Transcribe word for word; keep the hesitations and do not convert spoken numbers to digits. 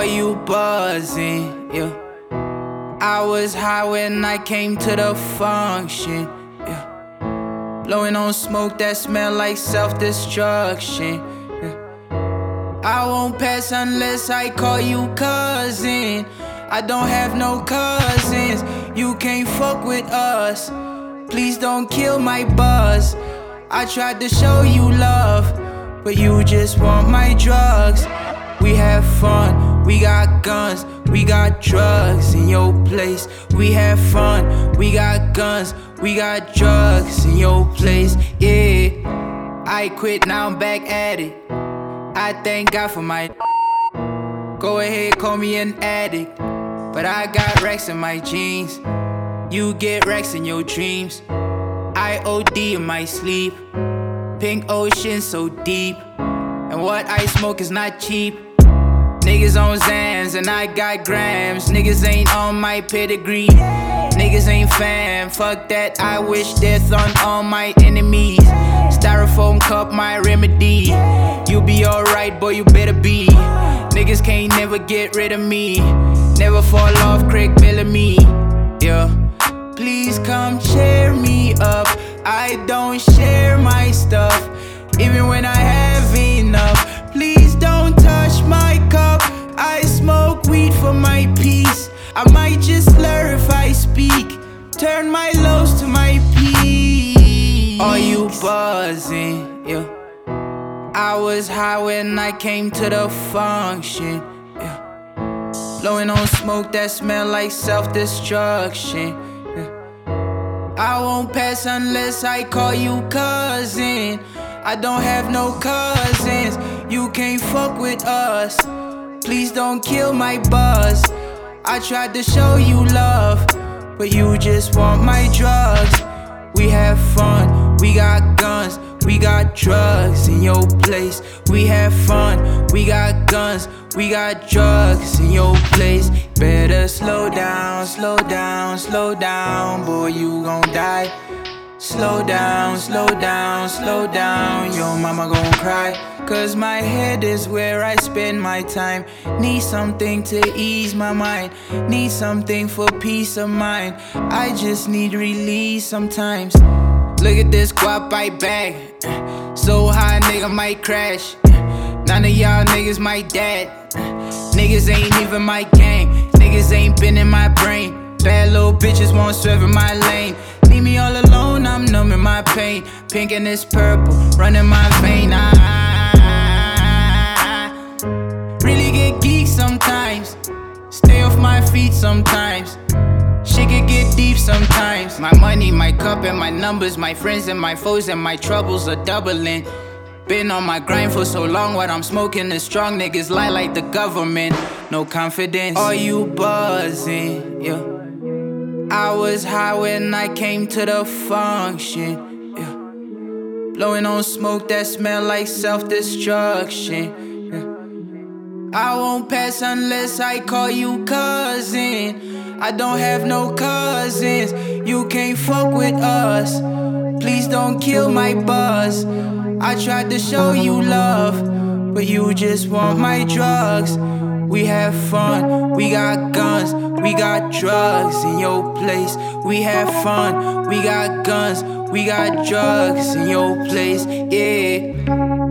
Are you buzzing? Yeah. I was high when I came to the function. Yeah. Blowing on smoke that smell like self-destruction. Yeah. I won't pass unless I call you cousin. I don't have no cousins. You can't fuck with us. Please don't kill my buzz. I tried to show you love, but you just want my drugs. We have fun, we got guns, we got drugs in your place. We have fun, we got guns, we got drugs in your place. Yeah, I quit, now I'm back at it. I thank God for my. Go ahead, call me an addict, but I got racks in my jeans. You get racks in your dreams. I O D in my sleep. Pink ocean so deep, and what I smoke is not cheap. Niggas on Zans and I got grams. Niggas ain't on my pedigree. Niggas ain't fam, fuck that. I wish death on all my enemies. Styrofoam cup my remedy. You be alright, boy, you better be. Niggas can't never get rid of me. Never fall off, Craig Bellamy. Yeah. Please come cheer me up. I don't share my stuff, even when I have enough. Please don't touch my cup. I smoke weed for my peace. I might just slur if I speak. Turn my lows to my peaks. Are you buzzing? Yeah. I was high when I came to the function. Yeah. Blowing on smoke that smell like self-destruction. I won't pass unless I call you cousin. I don't have no cousins. You can't fuck with us. Please don't kill my buzz. I tried to show you love, but you just want my drugs. We have fun, we got guns, we got drugs in your place. We have fun, we got guns, we got drugs in your place. Better slow down, slow down, slow down, boy, you gon' die. Slow down, slow down, slow down, your mama gon' cry. Cause my head is where I spend my time. Need something to ease my mind. Need something for peace of mind. I just need release sometimes. Look at this guap I bag. So high, nigga might crash. None of y'all niggas my dad. Niggas ain't even my gang. Niggas ain't been in my brain. Bad little bitches won't swerve in my lane. Leave me all alone, I'm numbing my pain. Pink and this purple, running my vein. I, I, I really get geek sometimes. Stay off my feet sometimes. Shit can get deep sometimes. My money, my cup, and my numbers. My friends and my foes and my troubles are doubling. Been on my grind for so long, what I'm smoking is strong. Niggas lie like the government, no confidence. Are you buzzing? Yeah. I was high when I came to the function. Yeah. Blowing on smoke that smell like self-destruction. Yeah. I won't pass unless I call you cousin. I don't have no cousins. You can't fuck with us. Please don't kill my buzz. I tried to show you love, but you just want my drugs. We have fun, we got guns, we got drugs in your place. We have fun, we got guns, we got drugs in your place, yeah.